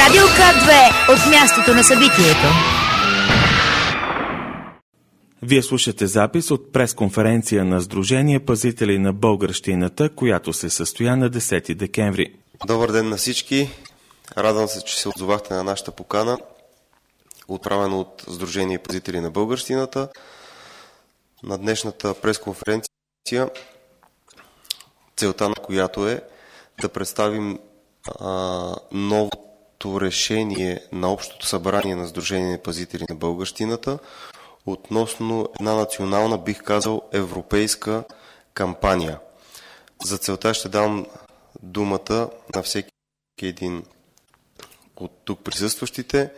Радио К2 от мястото на събитието. Вие слушате запис от пресконференция на Сдружение Пазители на българщината, която се състоя на 10 декември. Добър ден на всички! Радвам се, че се отзовахте на нашата покана, отправена от Сдружение Пазители на българщината. На днешната пресконференция, целта на която е да представим новото решение на Общото събрание на Сдружение Пазители на българщината относно една национална, бих казал, европейска кампания. За целта ще дам думата на всеки един от тук присъстващите.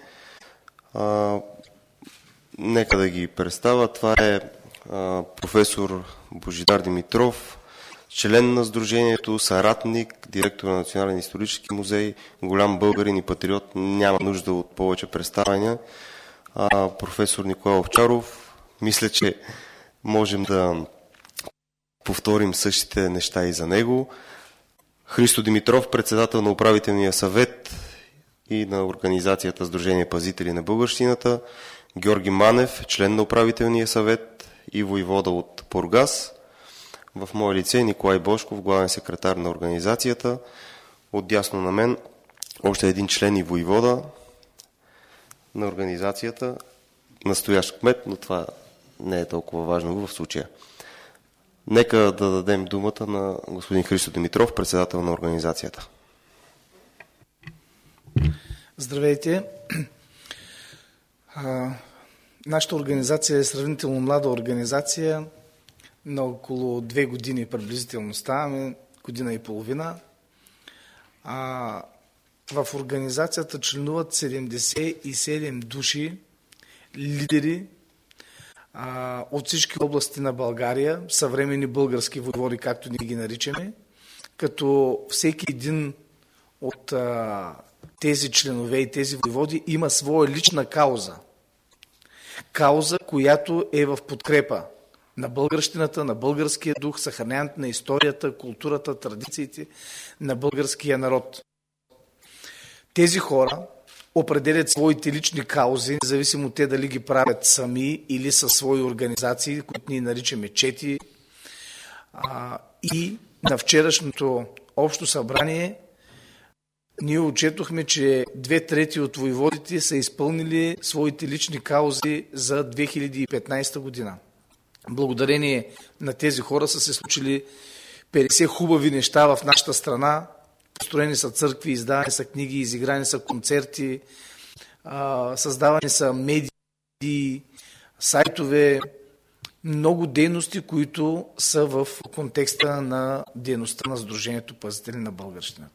Нека да ги представя. Това е професор Божидар Димитров, член на Сдружението, съратник, директор на Национален исторически музей, голям българин и патриот, няма нужда от повече представяния. Професор Николай Овчаров, мисля, че можем да повторим същите неща и за него. Христо Димитров, председател на управителния съвет и на организацията Сдружение Пазители на българщината, Георги Манев, член на управителния съвет и войвода от Бургас. В мое лице Николай Бошков, главен секретар на организацията. Отдясно на мен още един член и войвода на организацията, настоящ кмет, но това не е толкова важно в случая. Нека да дадем думата на господин Христо Димитров, председател на организацията. Здравейте! Нашата организация е сравнително млада организация, на около 2 години приблизително ставаме, година и половина. В организацията членуват 77 души, лидери от всички области на България, съвременни български войводи, както ние ги наричаме, като всеки един от тези членове и тези войводи има своя лична кауза. Кауза, която е в подкрепа на българщината, на българския дух, съхраняването на историята, културата, традициите на българския народ. Тези хора определят своите лични каузи, независимо те дали ги правят сами или със свои организации, които ние наричаме чети. И на вчерашното общо събрание ние отчетохме, че 2/3 от войводите са изпълнили своите лични каузи за 2015 година. Благодарение на тези хора са се случили 50 хубави неща в нашата страна. Построени са църкви, издавани са книги, изиграни са концерти, създавани са медии, сайтове, много дейности, които са в контекста на дейността на Сдружението Пазители на българщината.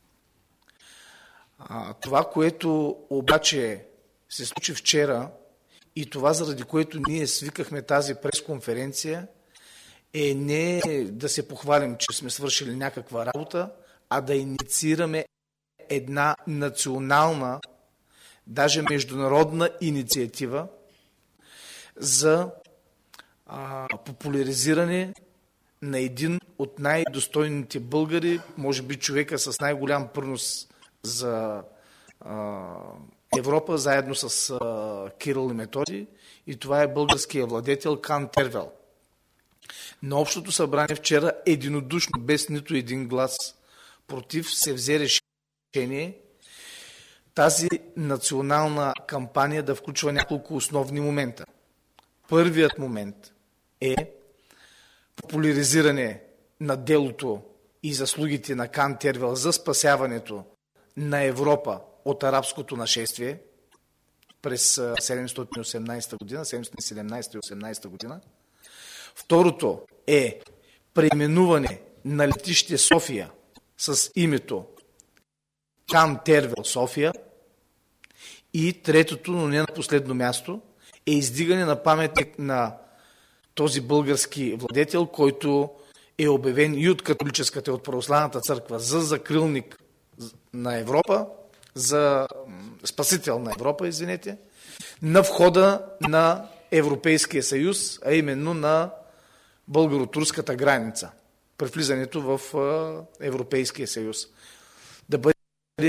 Това, което обаче се случи вчера и това, заради което ние свикахме тази пресконференция, е не да се похвалим, че сме свършили някаква работа, а да инициираме една национална, даже международна инициатива за популяризиране на един от най-достойните българи, може би човека с най-голям принос за Европа, заедно с Кирил и Методий, и това е българският владетел Кан Тервел. На общото събрание вчера единодушно, без нито един глас против, се взе решение тази национална кампания да включва няколко основни момента. Първият момент е популяризиране на делото и заслугите на Кан Тервел за спасяването на Европа от арабското нашествие през 718 година, 717 и 18 година. Второто е преименуване на летище София с името Кан Тервел София. И третото, но не на последно място, е издигане на паметник на този български владетел, който е обявен и от католическата, и от православната църква за закрилник на Европа, за спасител на Европа, извинете, на входа на Европейския съюз, а именно на българо-турската граница, при влизането в Европейския съюз. Да бъде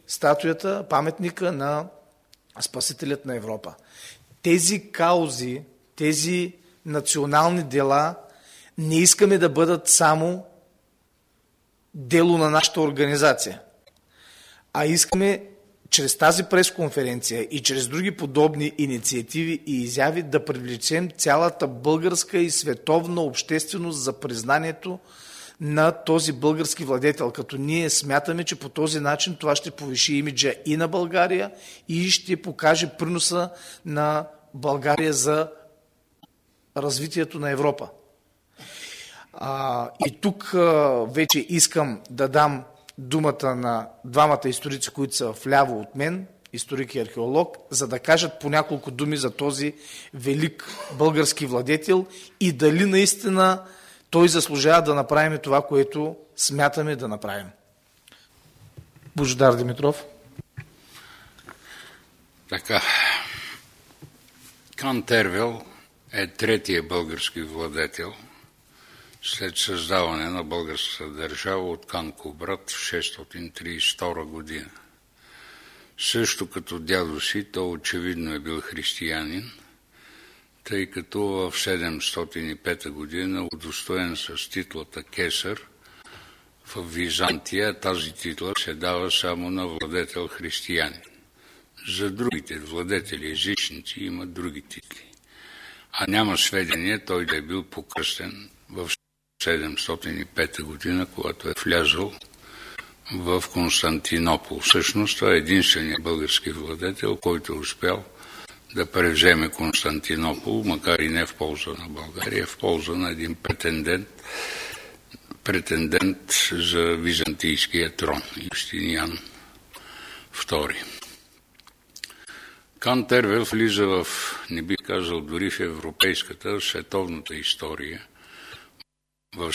статуята, паметника на Спасителят на Европа. Тези каузи, тези национални дела не искаме да бъдат само дело на нашата организация, а искаме чрез тази пресконференция и чрез други подобни инициативи и изяви да привлечем цялата българска и световна общественост за признанието на този български владетел, като ние смятаме, че по този начин това ще повиши имиджа и на България и ще покаже приноса на България за развитието на Европа. И тук вече искам да дам думата на двамата историци, които са вляво от мен, историк и археолог, за да кажат по няколко думи за този велик български владетел и дали наистина той заслужава да направим това, което смятаме да направим. Божидар Димитров. Така. Кан Тервел е третия български владетел след създаване на българската държава от Кан Кубрат в 632 година. Също като дядо си, той очевидно е бил християнин, тъй като в 705 година удостоен с титлата Кесар в Византия, тази титла се дава само на владетел християнин. За другите владетели езичници имат други титли. А няма сведения той да е бил покръстен в 705 година, когато е влязъл в Константинопол. Всъщност това е единственият български владетел, който е успял да превземе Константинопол, макар и не в полза на България, в полза на един претендент за византийския трон, Юстиниан II. Кан Тервел влиза в, не бих казал дори в европейската, в световната история в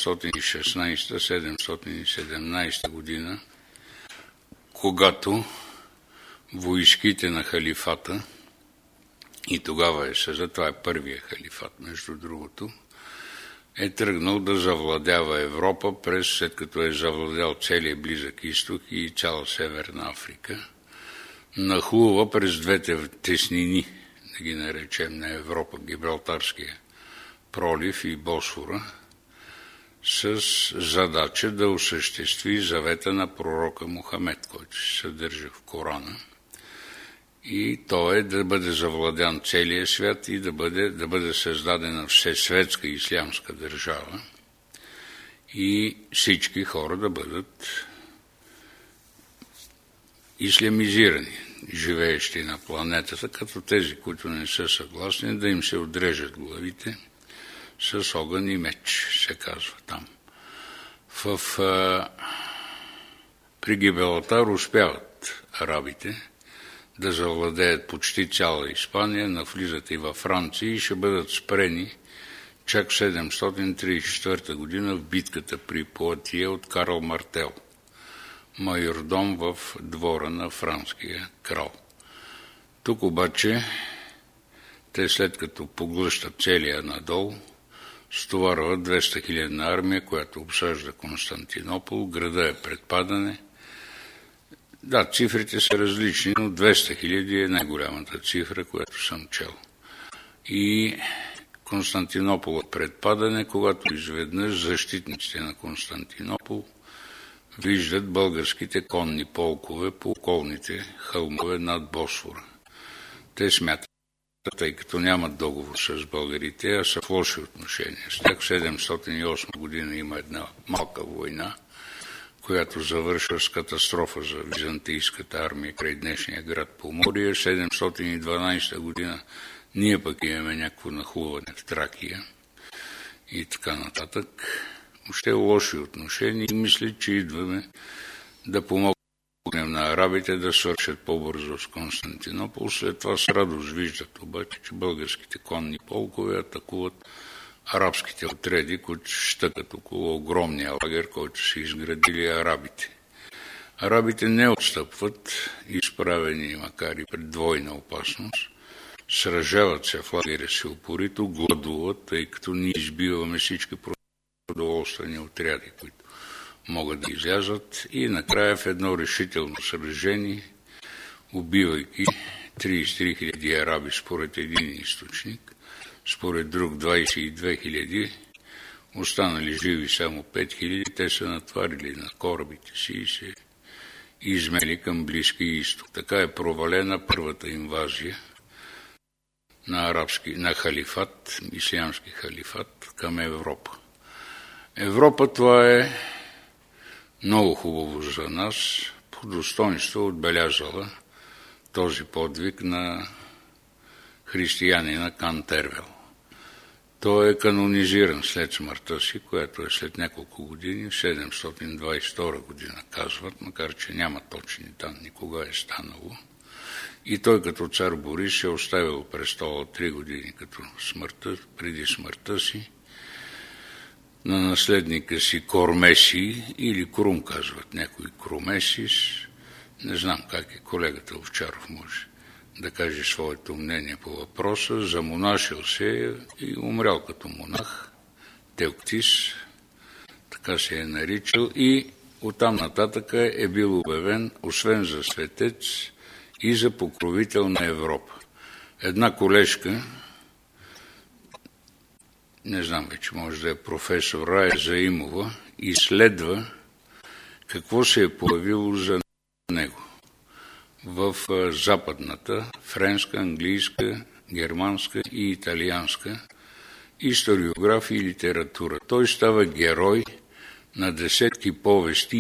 716-717 година, когато войските на халифата, и тогава това е първия халифат, между другото, е тръгнал да завладява Европа след като е завладял целия Близък изток и цяла Северна Африка. Нахлува през двете теснини, да ги наречем, на Европа, Гибралтарския пролив и Босфора, с задача да осъществи завета на пророка Мохамед, който се съдържа в Корана. И то е да бъде завладян целия свят и да бъде създадена всесветска ислямска държава и всички хора да бъдат ислямизирани, живеещи на планетата, като тези, които не са съгласни, да им се отрежат главите с огън и меч, се казва там. При Гибралтар успяват арабите да завладеят почти цяла Испания, навлизат и във Франция и ще бъдат спрени чак в 734 година в битката при Пуатие от Карл Мартел, майордом в двора на франския крал. Тук обаче те, след като поглъщат целия надолу, стоварват 200 000 армия, която обсажда Константинопол, града е предпадане. Да, цифрите са различни, но 200 000 е най-голямата цифра, която съм чел. И Константинопол е предпадане, когато изведнъж защитниците на Константинопол виждат българските конни полкове по околните хълмове над Босфора. Те смятат, тъй като нямат договор с българите, а са в лоши отношения. С тях в 708 година има една малка война, която завършва с катастрофа за византийската армия край днешния град Поморие. 712 година ние пък имаме някакво нахлуване в Тракия и така нататък. Още лоши отношения и мисля, че идваме да помогнем на арабите да свършат по-бързо с Константинопол. След това с радост виждат обаче, че българските конни полкове атакуват арабските отреди, които щъкат около огромния лагер, който са изградили арабите. Арабите не отстъпват, изправени макар и пред двойна опасност, сражават се в лагеря си упорито, гладуват, тъй като ние избиваме всички продоволствени отряди, които могат да излязат и накрая в едно решително сражение, убивайки 33 хиляди араби според един източник, според друг 22 хиляди, останали живи само 5 хиляди, те са натварили на корабите си и се измели към Близкия изток. Така е провалена първата инвазия на халифат, ислямски халифат към Европа. Европа, това е много хубаво за нас, по достоинство отбелязала този подвиг на християнина Кантервел. Той е канонизиран след смъртта си, която е след няколко години, в 722 година казват, макар че няма точни данни кога е станало. И той като цар Борис е оставил престола 3 години преди смъртта си на наследника си Кормеси или Крум, казват някои Крумесис. Не знам как е, колегата Овчаров може да каже своето мнение по въпроса. Замонашил се и умрял като монах, Теоктис, така се е наричал, и оттам нататък е бил обявен, освен за светец, и за покровител на Европа. Една колежка, не знам вече, може да е професор Рая Заимова, изследва какво се е появило за него в западната, френска, английска, германска и италианска историография и литература. Той става герой на десетки повести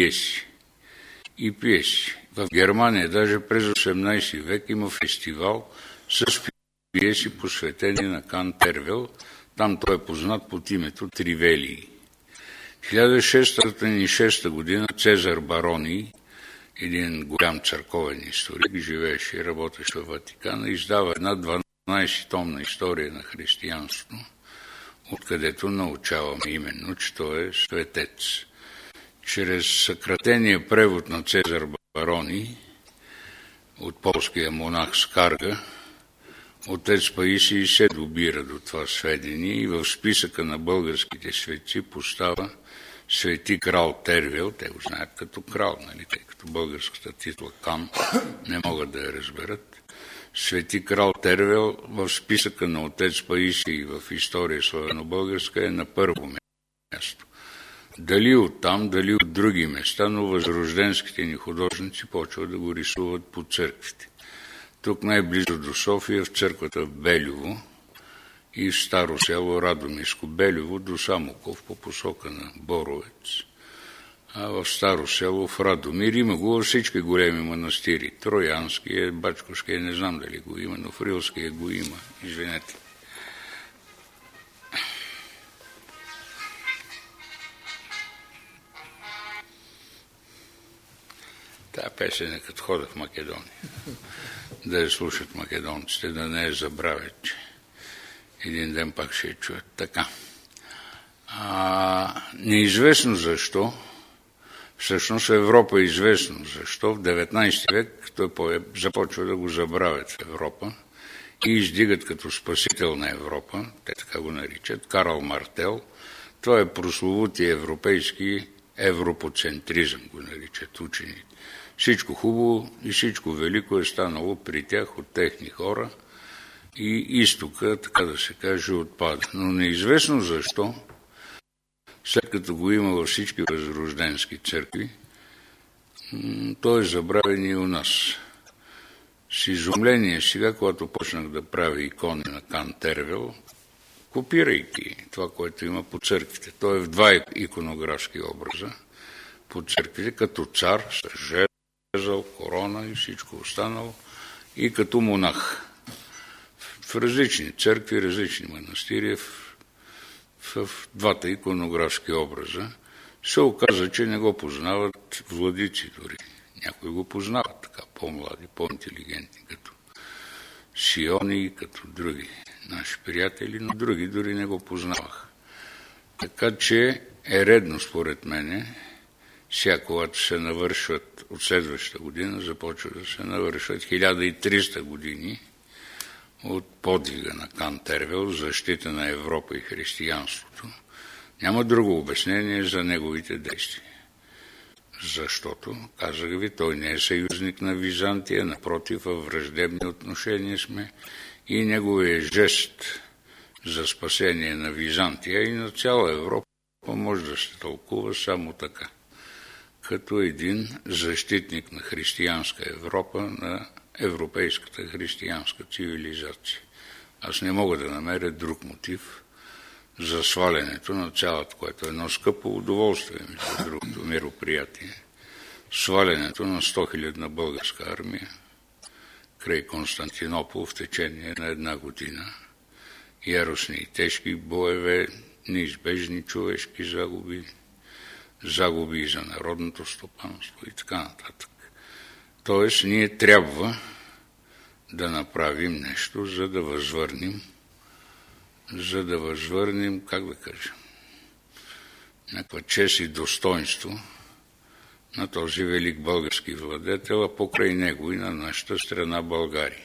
и пиеси. В Германия даже през 18 век има фестивал с пиеси, посветени на Кантервел. Там той е познат под името Тривелии. В 1606 година Цезар Бароний, един голям църковен историк, живееше и работеше в Ватикана, издава една 12-томна история на християнството, откъдето научаваме именно, че той е светец. Чрез съкратения превод на Цезар Бароний от полския монах Скарга, отец Паисий се добира до това сведение и в списъка на българските светци поставя свети крал Тервел, те го знаят като крал, нали, тъй като българската титла Кан не могат да я разберат. Свети крал Тервел в списъка на отец Паисий в история славяно-българска е на първо място. Дали оттам, дали от други места, но възрожденските ни художници почват да го рисуват по църквите. Тук най-близо до София, в църквата в Белево и в Старо село Радомирско. Белево до Самоков по посока на Боровец. А в Старо село в Радомир има го във всички големи манастири. Троянския, Бачковския, не знам дали го има, но в Рилския го има. Извинете. Тая песен е като хода в Македония. Да я слушат македонците, да не я забравят, че един ден пак ще я чуят. Така. Неизвестно защо, всъщност Европа е известно защо, в 19 век той започва да го забравят в Европа и издигат като спасител на Европа, те така го наричат, Карл Мартел. Това е прословутия европейски европоцентризъм, го наричат учените. Всичко хубаво и всичко велико е станало при тях от техни хора и изтока, така да се каже, отпада. Но неизвестно защо, след като го има във всички възрожденски църкви, той е забравен и у нас. С изумление сега, когато почнах да правя икони на Кантервел, копирайки това, което има по църквите. Той е в 2 иконографски образа по църквите, като цар с жезъл, корона и всичко останало, и като монах. В различни църкви, различни манастири, в 2 иконографски образа, се оказа, че не го познават владици дори. Някои го познават така, по-млади, по-интелигентни, като Сиони и като други наши приятели, но други дори не го познаваха. Така че е редно, според мене, сега, когато се навършват от следващата година, започва да се навършват 1300 години от подвига на Кантервел, защита на Европа и християнството. Няма друго обяснение за неговите действия. Защото, казах ви, той не е съюзник на Византия, напротив, във враждебни отношения сме и неговият жест за спасение на Византия и на цяла Европа може да се тълкува само така, като един защитник на християнска Европа, на европейската християнска цивилизация. Аз не мога да намеря друг мотив за свалянето на цялата, което е едно скъпо удоволствие, между другото мероприятие. Свалянето на 100 000 българска армия край Константинопол в течение на 1 година. Яростни и тежки боеве, неизбежни човешки загуби и за народното стопанство и така нататък. Тоест, ние трябва да направим нещо, за да възвърнем, как да кажа, някаква чест и достоинство на този велик български владетел, а покрай него и на нашата страна България.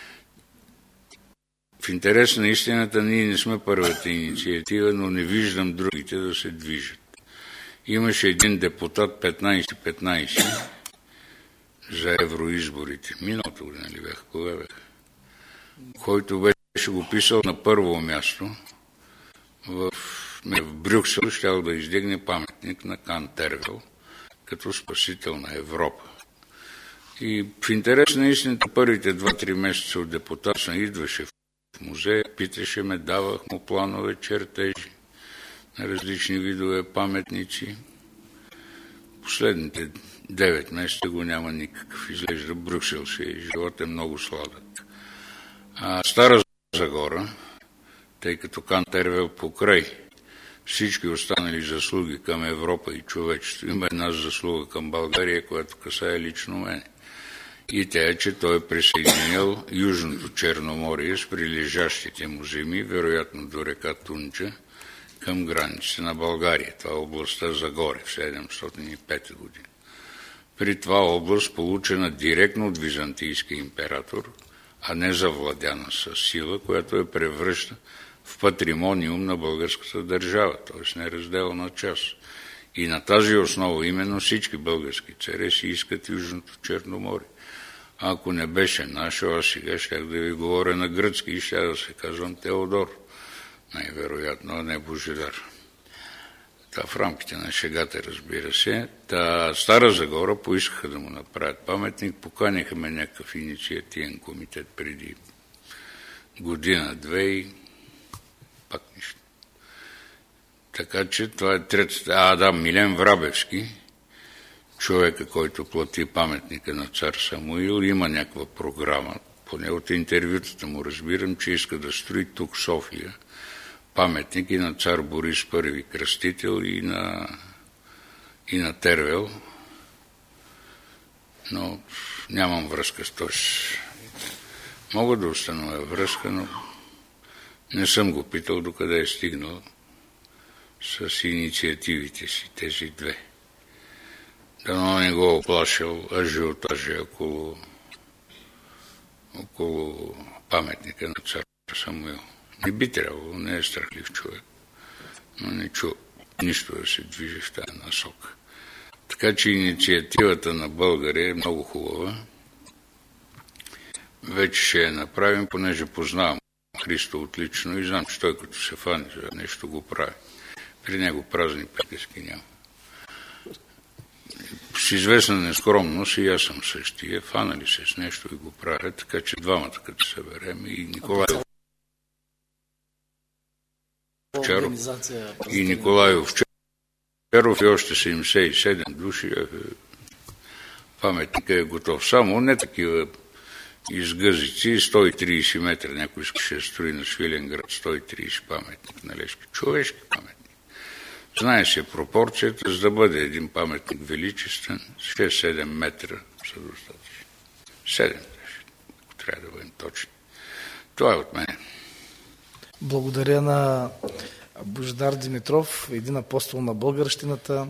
В интерес на истината, ние не сме първата инициатива, но не виждам другите да се движат. Имаше един депутат 15-15 за евроизборите. Миналата година ли бях, кога бях? Който беше го писал на първо място в Брюксел, щял да издигне паметник на Кан Тервел като спасител на Европа. И в интерес на истината, първите 2-3 месеца от депутатството идваше в музея, питаше ме, давах му планове, чертежи на различни видове паметници. Последните 9 месеца го няма никакъв. Изглежда Брюксел си и живот е много сладък. Стара Загора, тъй като Кан Тервел покрай всички останали заслуги към Европа и човечество, има една заслуга към България, която касае лично мене. И тя е, че той е присъединил Южното Черноморие с прилежащите му земи, вероятно до река Тунджа, към границите на България. Това е областта Загоре в 705 година. При това област получена директно от византийския император, а не завладяна с сила, която е превръща в патримониум на българската държава, т.е. неразделна част. И на тази основа именно всички български царе си искат Южното Черноморие. А ако не беше наше, аз сега щях да ви говоря на гръцки и ще да се казвам Теодор. Най-вероятно, а не Божидар. В рамките на шегата, разбира се. Стара Загора поискаха да му направят паметник, поканиха ме някакъв инициативен комитет преди година-две и пак нищо. Така че това е третата. Милен Врабевски, човека, който плати паметника на цар Самуил, има някаква програма, поне от интервютата му разбирам, че иска да строи тук София паметник и на цар Борис I кръстител и на Тервел, но нямам връзка с този. Мога да установя връзка, но не съм го питал докъде е стигнал с инициативите си, тези две. Дано не го оплашил ажиотажи около паметника на цар Самуил. Не би трябвало, не е страхлив човек, но не чу нищо да се движи в тази насока. Така че инициативата на България е много хубава. Вече ще я направим, понеже познавам Христо отлично и знам, че той като се фани за нещо го прави. При него празни приказки няма. С известна нескромност и аз съм същия, фанали се с нещо и го правят, така че двамата като се съберем и Николай Овчаров и още 77 души. Паметника е готов. Само не такива изгъзици, 130 метра. Някой искаше да строи на Свиленград 130 паметник на Левски. Човешки паметник. Знае се пропорцията, за да бъде един паметник величествен, 6-7 метра са достатъчни. 7, ако трябва да бъдем точни. Това е от мене. Благодаря на Божидар Димитров, един апостол на българщината.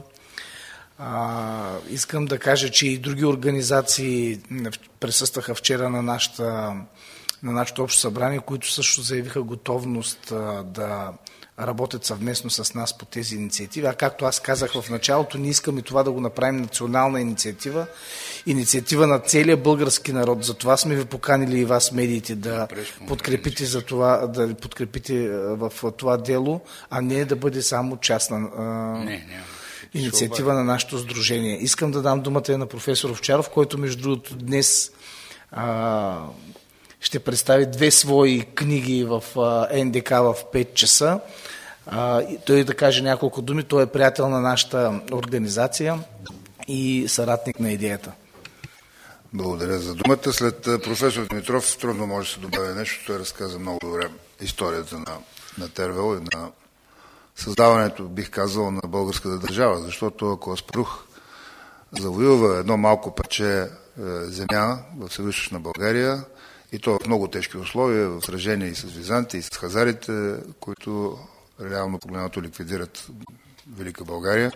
Искам да кажа, че и други организации присъстваха вчера на нашето общо събрание, които също заявиха готовност да работят съвместно с нас по тези инициативи. А както аз казах в началото, ние искаме това да го направим национална инициатива, инициатива на целия български народ. Затова сме ви поканили и вас, медиите, да подкрепите за това, да подкрепите в това дело, а не да бъде само частна инициатива на нашето сдружение. Искам да дам думата и на професор Овчаров, който между другото днес ще представи 2 свои книги в НДК в 5 часа. Той да каже няколко думи. Той е приятел на нашата организация и съратник на идеята. Благодаря за думата. След професор Димитров трудно може да се добави нещо. Той разказа много добре историята на Тервел и на създаването, бих казал, на българската държава. Защото ако Аспарух завоюва едно малко парче земя в Североизточна България, и то в много тежки условия, в сражение и с византи, и с хазарите, които реално погледнато ликвидират Велика България.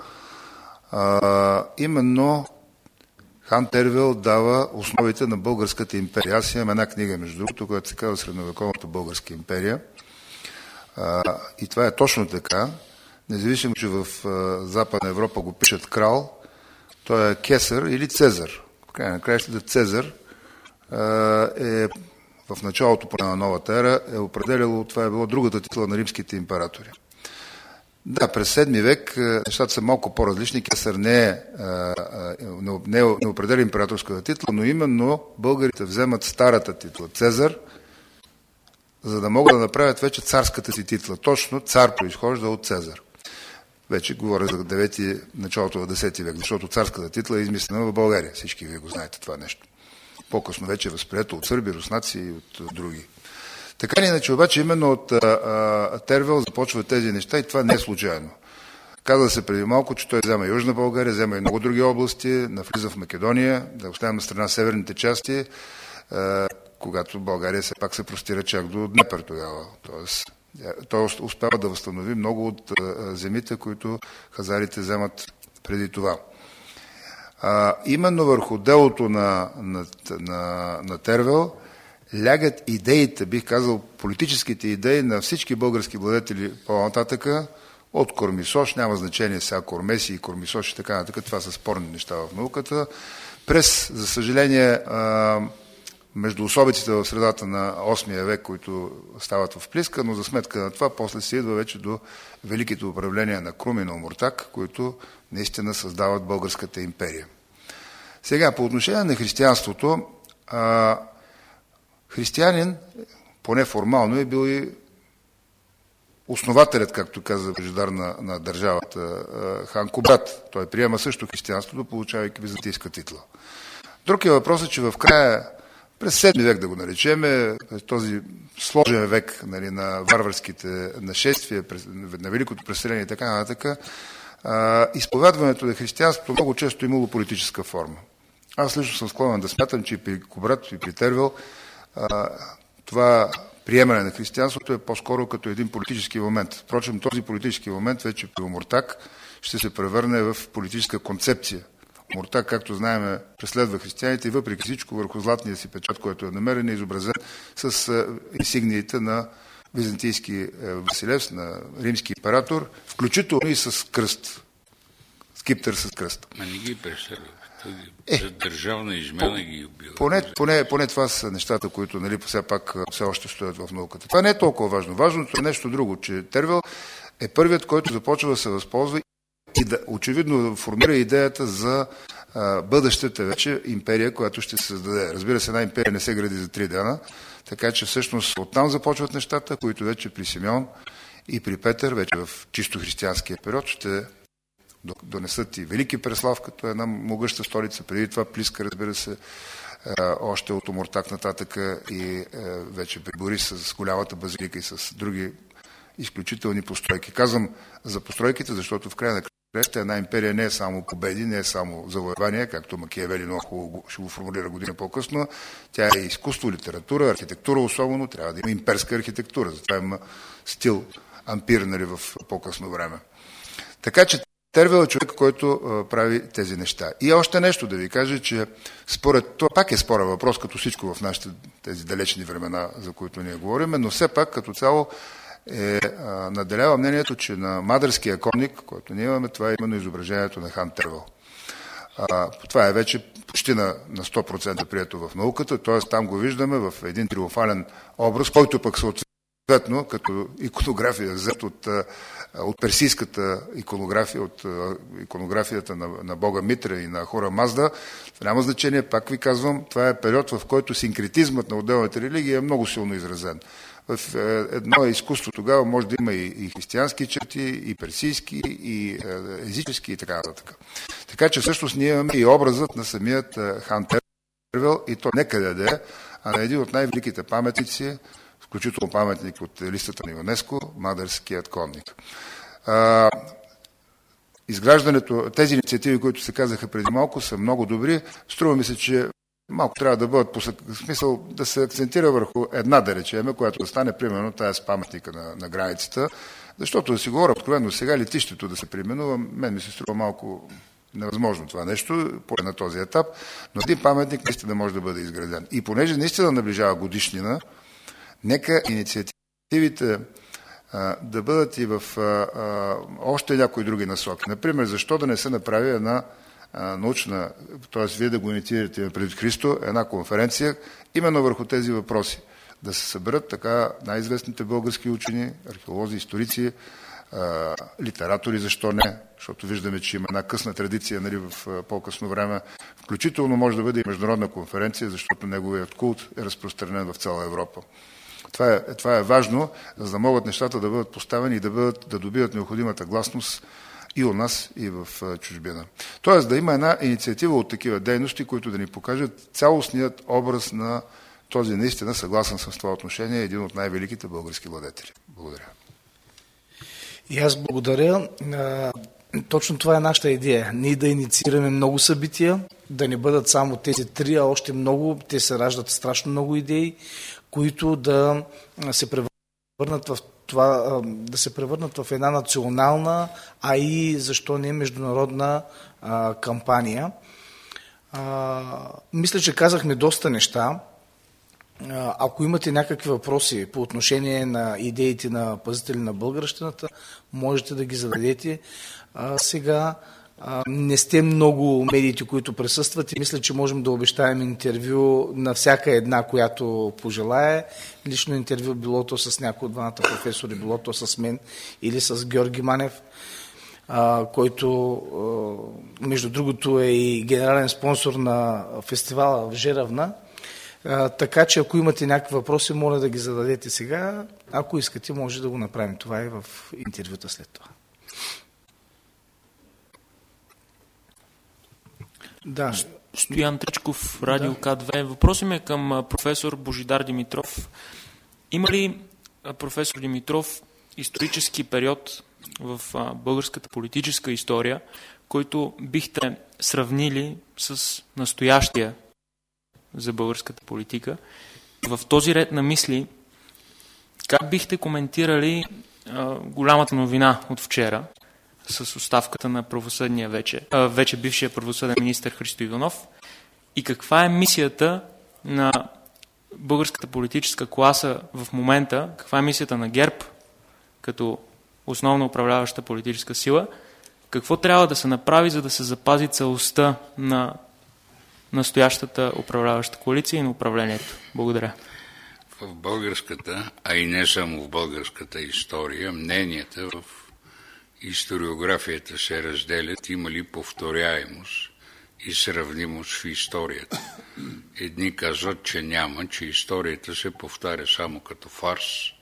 Именно хан Тервел дава основите на българската империя. Аз имам една книга, между другото, която се казва Средновековната българска империя. И това е точно така. Независимо, че в Западна Европа го пишат крал, той е Кесар или Цезар. В края на краищата Цезар е в началото на новата ера е определяло, това е било другата титла на римските императори. Да, през 7 век нещата са малко по-различни. Кесар не определя императорската титла, но именно българите вземат старата титла Цезар, за да могат да направят вече царската си титла. Точно цар произхожда от Цезар. Вече говоря за 9 началото на 10 век, защото царската титла е измислена в България. Всички вие го знаете това нещо. По-късно вече е възприето от сърби, руснаци и от други. Така или иначе, обаче, именно от Тервел започват тези неща и това не е случайно. Каза се преди малко, че той взема Южна България, взема и много други области, навлиза в Македония, да оставим на страна северните части, когато България все пак се простира чак до Днепър тогава. Тоест, той успява да възстанови много от земите, които хазарите вземат преди това. Именно върху делото на Тервел лягат идеите, бих казал, политическите идеи на всички български владетели по-нататъка, от Кормисош, няма значение сега Кормеси и Кормисош и така нататък, това са спорни неща в науката, през, за съжаление, между особиците в средата на 8 век, които стават в Плиска, но за сметка на това после се идва вече до великите управления на Крум и на Омуртак, които наистина създават българската империя. Сега, по отношение на християнството, християнин, поне формално, е бил и основателят, както каза Божидар на държавата, хан Кубрат. Той приема също християнството, получавайки византийска титла. Друг е въпросът, че в края, през 7 век да го наречеме, този сложен век, нали, на варварските нашествия, на великото преселение и така нататък, изповядването на християнството много често имало политическа форма. Аз лично съм склонен да смятам, че и при Кубрат, и при Тервел това приемане на християнството е по-скоро като един политически момент. Впрочем, този политически момент вече при Омуртак ще се превърне в политическа концепция. Омуртак, както знаем, преследва християните и въпреки всичко върху златния си печат, който е намерен, е изобразен с инсигниите на византийски Василев, на римски император, включително и с кръст. Скиптър с кръст. Ма не ги преследва. За държавна измена ги убива. Поне това са нещата, които, нали, все пак все още стоят в науката. Това не е толкова важно. Важното е нещо друго, че Тервел е първият, който започва да се възползва и да очевидно формира идеята за бъдещата вече империя, която ще се създаде. Разбира се, една империя не се гради за 3 дена, така че всъщност оттам започват нещата, които вече при Симеон и при Петър, вече в чисто християнския период, ще донесат и Велики Преслав, като една могъща столица. Преди това Плиска, разбира се, още от Омуртак нататък и вече при Борис с голямата базилика и с други изключителни постройки. Казвам за постройките, защото в края на краищата една империя не е само победи, не е само завоевания, както Макиавели много хубаво ще го формулира година по-късно. Тя е изкуство, литература, архитектура особено. Трябва да има имперска архитектура. Затова има стил ампир, нали, в по-късно време. Така че Тервел е човек, който прави тези неща. И още нещо да ви кажа, че според това пак е спорен въпрос, като всичко в нашите тези далечни времена, за които ние говорим, но все пак като цяло наделява мнението, че на Мадърския конник, който ние имаме, това е именно изображението на хан Тервел. Това е вече почти на 100% прието в науката, т.е. там го виждаме в един триумфален образ, който пък съответно като иконография взет от персийската иконография, от иконографията на бога Митра и на Ахура Мазда. Няма значение, пак ви казвам, това е период, в който синкретизмът на отделните религии е много силно изразен. В едно изкуство тогава може да има и християнски черти, и персийски, и езически и така нататък. Така че всъщност ние имаме и образът на самият хан Тервел, и то не къде да е, а на един от най-великите паметници, включително паметник от листата на ЮНЕСКО, Мадърският конник. Изграждането, тези инициативи, които се казаха преди малко, са много добри. Струва ми се, че малко трябва да бъдат, в смисъл да се акцентира върху една, да речеме, която да стане примерно тая с паметника на границата, защото да си говоря откровено сега летището да се преименува, мен ми се струва малко невъзможно това нещо, поне на този етап, но един паметник наистина може да бъде изграден. И понеже наистина наближава годишнина, нека инициативите да бъдат и в още някои други насоки. Например, защо да не се направи една научна, т.е. вие да го инициирате преди Христо, една конференция именно върху тези въпроси. Да се съберат така най-известните български учени, археолози, историци, литератори, защо не, защото виждаме, че има една късна традиция, нали, в по-късно време. Включително може да бъде и международна конференция, защото неговият култ е разпространен в цяла Европа. Това е важно, за да могат нещата да бъдат поставени и да добият необходимата гласност и у нас, и в чужбина. Тоест да има една инициатива от такива дейности, които да ни покажат цялостният образ на този наистина, съгласен съм с това отношение, един от най-великите български владетели. Благодаря. И аз благодаря. Точно това е нашата идея. Ние да инициираме много събития, да не бъдат само тези три, а още много. Те се раждат страшно много идеи, които да се превърнат в това, да се превърнат в една национална, а и защо не международна кампания. Мисля, че казахме доста неща. Ако имате някакви въпроси по отношение на идеите на пазители на българщината, можете да ги зададете. Сега не сте много медиите, които присъстват, и мисля, че можем да обещаем интервю на всяка една, която пожелае. Лично интервю било то с някой от двамата професори, било то с мен или с Георги Манев, който между другото е и генерален спонсор на фестивала в Жеравна. Така че ако имате някакви въпроси, моля да ги зададете сега. Ако искате, може да го направим. Това е в интервюта след това. Да. Стоян Тричков, Радио К2. Въпросът ми е към професор Божидар Димитров. Има ли, професор Димитров, исторически период в българската политическа история, който бихте сравнили с настоящия за българската политика? В този ред на мисли, как бихте коментирали голямата новина от вчера с оставката на правосъдния вече бившия правосъден министър Христо Иванов, и каква е мисията на българската политическа класа в момента, каква е мисията на ГЕРБ като основна управляваща политическа сила, какво трябва да се направи, за да се запази целостта на настоящата управляваща коалиция и на управлението? Благодаря. В българската, а и не само в българската история, мненията в историографията се разделят, има ли повторяемост и сравнимост в историята. Едни казват, че няма, че историята се повтаря само като фарс,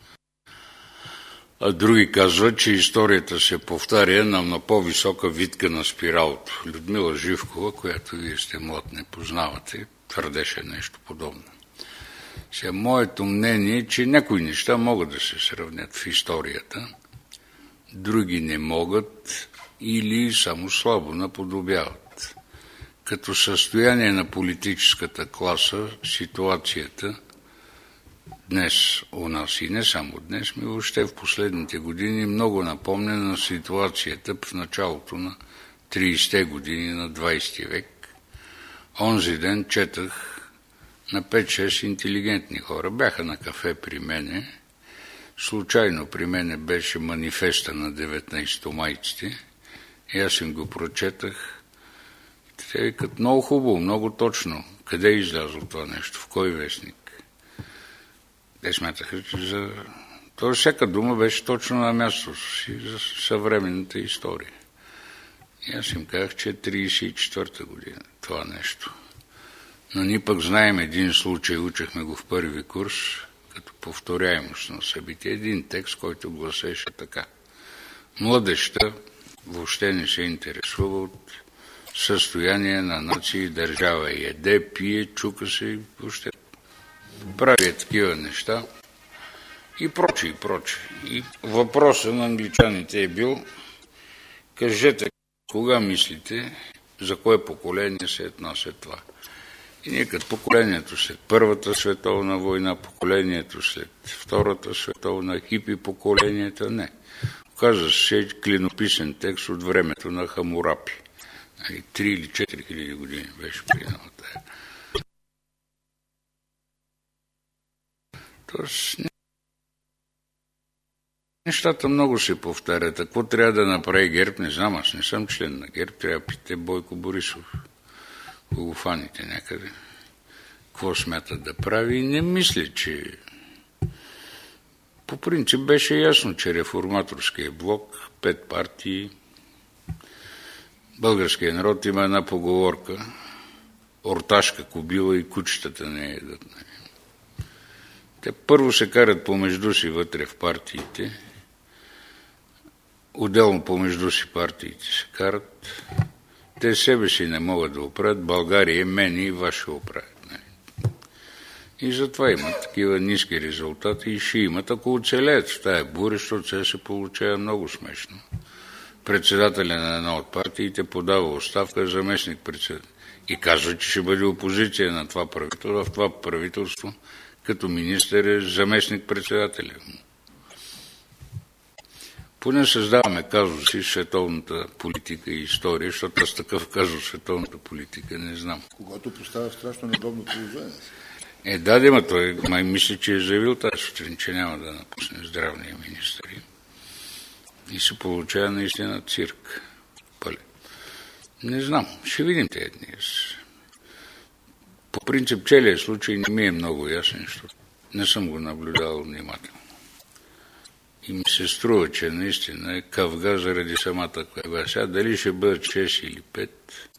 а други казват, че историята се повтаря на по-висока витка на спиралото. Людмила Живкова, която вие сте млад, не познавате, твърдеше нещо подобно. Сега, моето мнение е, че някои неща могат да се сравнят в историята, други не могат или само слабо наподобяват. Като състояние на политическата класа, ситуацията днес у нас и не само днес, ми въобще в последните години много напомня на ситуацията в началото на 30-те години на 20 век. Онзи ден четах на 5-6 интелигентни хора. Бяха на кафе при мене. случайно при мене беше манифеста на 19 майците и аз им го прочетах. Те викат, много хубаво, много точно. Къде е излязло това нещо? В кой вестник? Те смятаха, че тоест всяка дума беше точно на мястото си за съвременната история. И аз им казах, че е 34-та година това нещо. Но ние пък знаем един случай, учехме го в първи курс, като повторяемост на събитие. Един текст, който гласеше така. Младежта въобще не се интересува от състояние на нация и държава. Яде, пие, чука се и въобще прави такива неща. И прочее, и прочее. И въпросът на англичаните е бил, кажете, кога мислите, за кое поколение се отнася това? И ние като поколението след Първата световна война, поколението след Втората световна, хипи поколенията, не. Оказва се клинописен текст от времето на Хамурапи. 3 или 4 хиляди години беше принала тая. Тоест, нещата много се повтарят. Какво трябва да направи ГЕРБ, не знам, аз не съм член на ГЕРБ, трябва да питате Бойко Борисов. Го фаните някъде. Какво смятат да прави? Не мисля, че... По принцип беше ясно, че реформаторския блок, 5 партии, българския народ има една поговорка, орташка кобила и кучетата не едат. Те първо се карат помежду си вътре в партиите, отделно помежду си партиите се карат, те себе си не могат да оправят, България, мен и вас ще оправят. И затова имат такива ниски резултати и ще имат, ако оцелеят в тая буря, защото сега се получава много смешно. Председателя на една от партиите подава оставка, заместник председател. И казва, че ще бъде опозиция на това правителство. В това правителство, като министър, е заместник председателя. Поне създаваме казуси в световната политика и история, защото аз такъв казус в световната политика не знам. Когато поставя в страшно неудобно положение. Да, той май мисли, че е заявил тази сутрин, че няма да напусне здравния министър. И се получава наистина цирк. Пълен. Не знам, ще видим тези дни. По принцип, целият случай не ми е много ясен, защото не съм го наблюдавал внимателно. И ми се струва, че наистина е кавга заради самата кавга. Сега дали ще бъдат 6 или 5,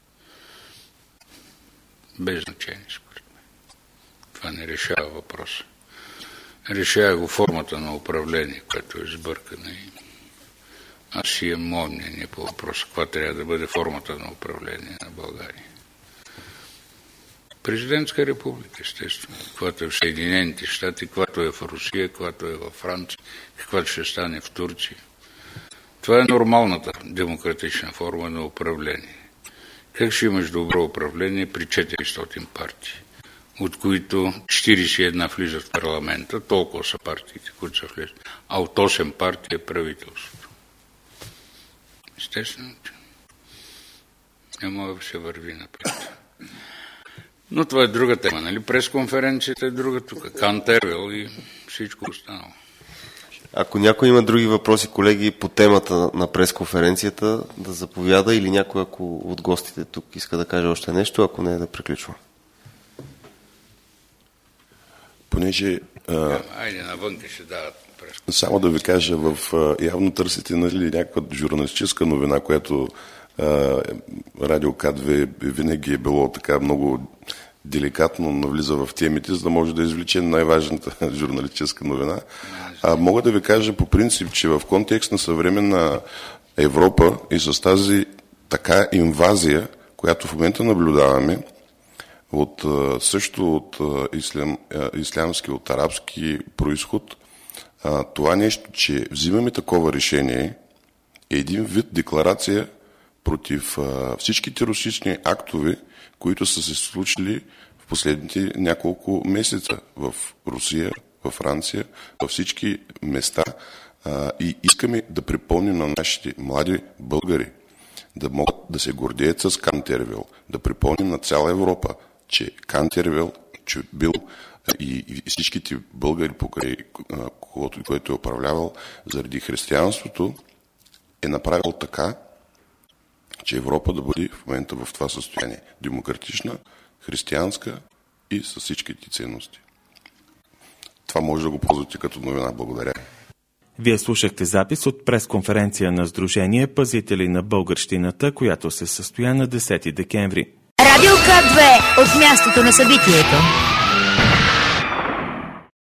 без значение според мен. Това не решава въпроса. Решава го формата на управление, което е сбъркана. Аз си имам мое мнение по въпроса, каква трябва да бъде формата на управление на България. Президентска република, естествено. Каквато е в Съединените щати, каквато е в Русия, каквато е във Франция, каквато ще стане в Турция. Това е нормалната демократична форма на управление. Как ще имаш добро управление при 400 партии, от които 41 влизат в парламента, толкова са партиите, които са влизат, а от 8 партии е правителството. Естествено, че не може да се върви напред. Но това е друга тема, нали? Пресконференцията е друга тук. Кантервел и всичко останало. Ако някой има други въпроси, колеги, по темата на пресконференцията, да заповяда или някой, ако от гостите тук иска да каже още нещо, ако не, да приключва. Понеже... Айде, навънка ще дават пресконференция. Само да ви кажа, явно търсите някаква журналистическа новина, която Радио К2 винаги е било така много деликатно навлиза в темите, за да може да извлече най-важната журналистическа новина. Мога да ви кажа по принцип, че в контекст на съвременна Европа и с тази така инвазия, която в момента наблюдаваме, също от ислямски, от арабски произход, това нещо, че взимаме такова решение, е един вид декларация против всички терористични актове, които са се случили в последните няколко месеца в Русия, в Франция, във всички места. И искаме да припомним на нашите млади българи да могат да се гордеят с Кантервел, да припомним на цяла Европа, че Кантервел бил и всичките българи, покрай което е управлявал, заради християнството, е направил така, че Европа да бъде в момента в това състояние. Демократична, християнска и с всичките ценности. Това може да го ползвате като новина. Благодаря. Вие слушахте запис от пресконференция на Сдружение Пазители на българщината, която се състоя на 10 декември. Радио К2 от мястото на събитието.